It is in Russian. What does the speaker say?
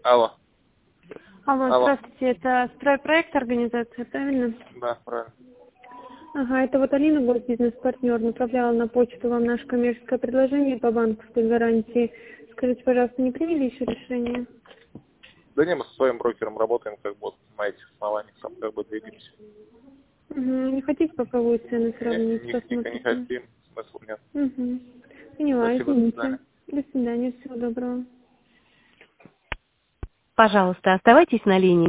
Алло. Алло, Алло. здравствуйте, это стройпроект организация, правильно? Да, правильно. Ага, это вот Алина, был бизнес-партнер, направляла на почту вам наше коммерческое предложение по банковской гарантии. Скажите, пожалуйста, не приняли еще решение? Да не, мы со своим брокером работаем, как бы вот на этих основаниях, там как бы двигаемся. Угу. Не хотите попробовать цены сравнить, Не посмотрите? хотим, смысла нет. Угу. Поняла, Спасибо, до извините. свидания. До свидания, всего доброго. Пожалуйста, оставайтесь на линии.